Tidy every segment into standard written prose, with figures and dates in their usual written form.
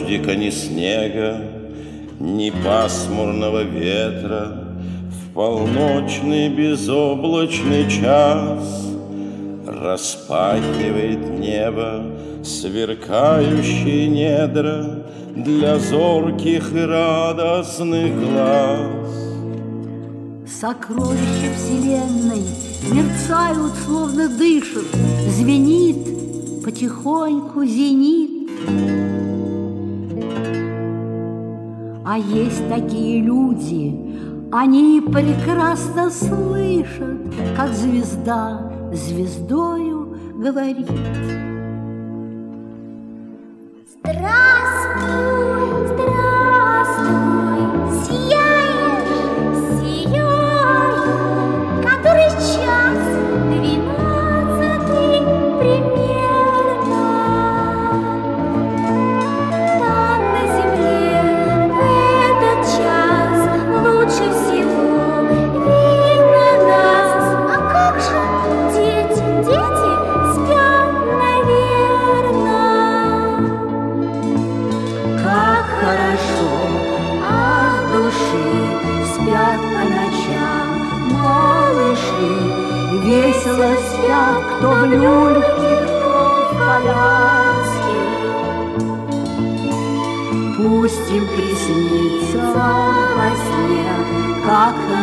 дождика, ни снега, ни пасмурного ветра. В полночный безоблачный час распахивает небо сверкающие недра для зорких и радостных глаз. Сокровища вселенной мерцают, словно дышат, звенит, потихоньку зенит. А есть такие люди, они прекрасно слышат, как звезда звездою говорит. Здравствуй, здравствуй, сияешь, сияю. Который час? 12-й примерно. Там на земле в этот час лучше всего видно нас. А как же дети? Дети спят, наверно. Как хорошо от души спят по ночам малыши, весело спят, кто в люльке, кто в коляске. Пусть им приснится во сне, как на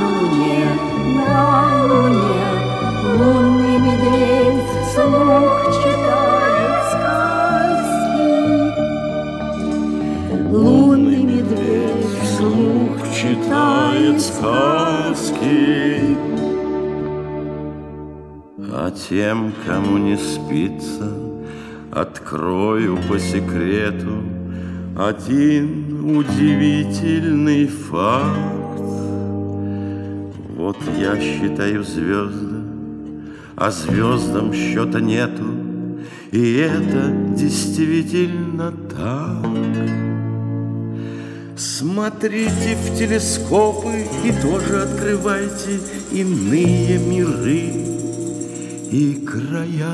луне, лунный медведь вслух читает сказки. Лунный медведь вслух читает сказки. А тем, кому не спится, открою по секрету один удивительный факт. Вот я считаю звезды, а звездам счета нету, и это действительно так. Смотрите в телескопы и тоже открывайте иные миры и края.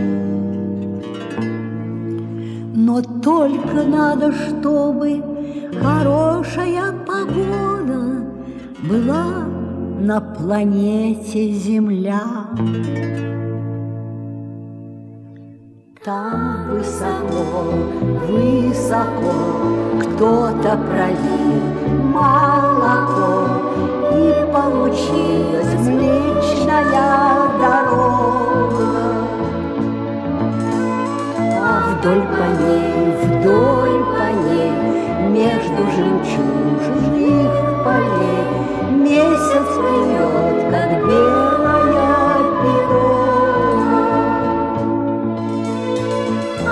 Но только надо, чтобы хорошая погода была на планете Земля. Там высоко, высоко кто-то пролил молоко, и получилась Млечная дорога. А вдоль по ней, между жемчужных полей месяц плывет, как белая пирога. А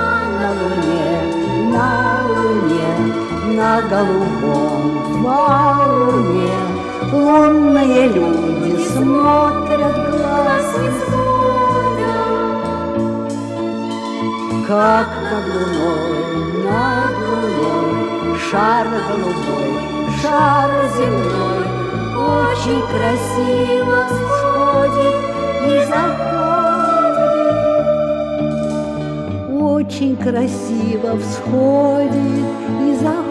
на голубом валуне лунные люди смотрят глаз из года. Как над луной, шар голубой, шар земной очень красиво всходит и заходит. Очень красиво всходит и заходит.